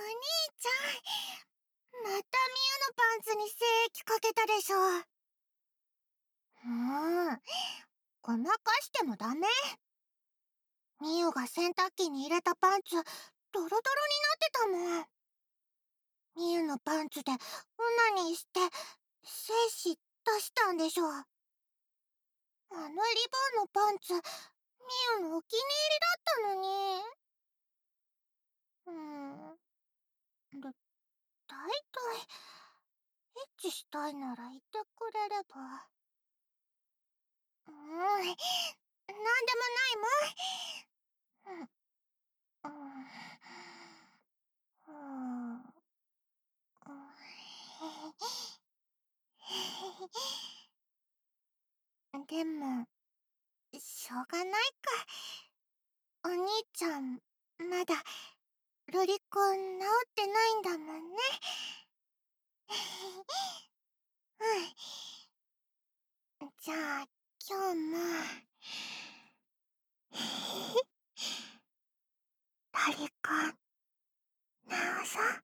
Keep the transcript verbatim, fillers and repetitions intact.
兄ちゃん、またミュウのパンツに精液かけたでしょ。もう、ごまかしてもダメ。ミュウが洗濯機に入れたパンツ、ドロドロになってたもん。ミュウのパンツでオナニーして、精子出したんでしょ。あのリボンのパンツ、ミュウのお気に入りだったのに。うーん。だ、だいたい、エッチしたいなら言ってくれれば。うーん、なんでもないもん。うん、うん、うん、でも、しょうがないか。お兄ちゃん、まだ、ロリコン治ってないんだもんね。うん。じゃあ、今日も、ロリコン、治そう。